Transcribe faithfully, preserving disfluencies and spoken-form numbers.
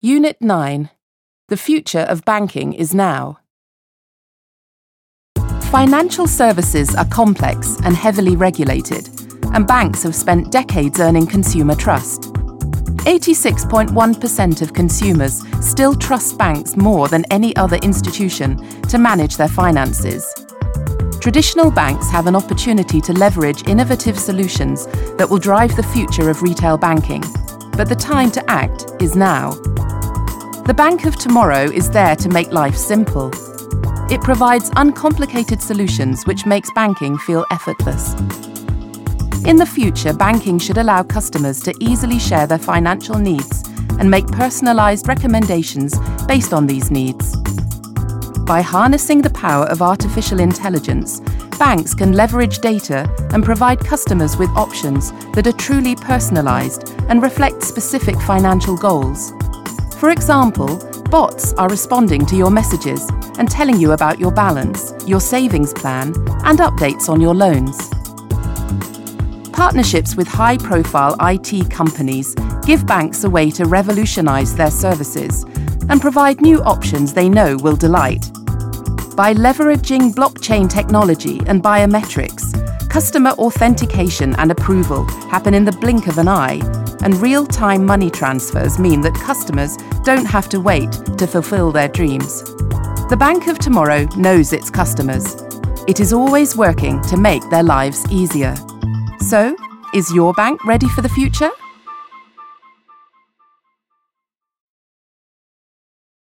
Unit nine. The future of banking is now. Financial services are complex and heavily regulated, and banks have spent decades earning consumer trust. eighty-six point one percent of consumers still trust banks more than any other institution to manage their finances. Traditional banks have an opportunity to leverage innovative solutions that will drive the future of retail banking, but the time to act is now. The Bank of Tomorrow is there to make life simple. It provides uncomplicated solutions which makes banking feel effortless. In the future, banking should allow customers to easily share their financial needs and make personalized recommendations based on these needs. By harnessing the power of artificial intelligence, banks can leverage data and provide customers with options that are truly personalized and reflect specific financial goals. For example, bots are responding to your messages and telling you about your balance, your savings plan, and updates on your loans. Partnerships with high-profile I T companies give banks a way to revolutionize their services and provide new options they know will delight. By leveraging blockchain technology and biometrics, customer authentication and approval happen in the blink of an eye, and real-time money transfers mean that customers don't have to wait to fulfill their dreams. The Bank of Tomorrow knows its customers. It is always working to make their lives easier. So, is your bank ready for the future?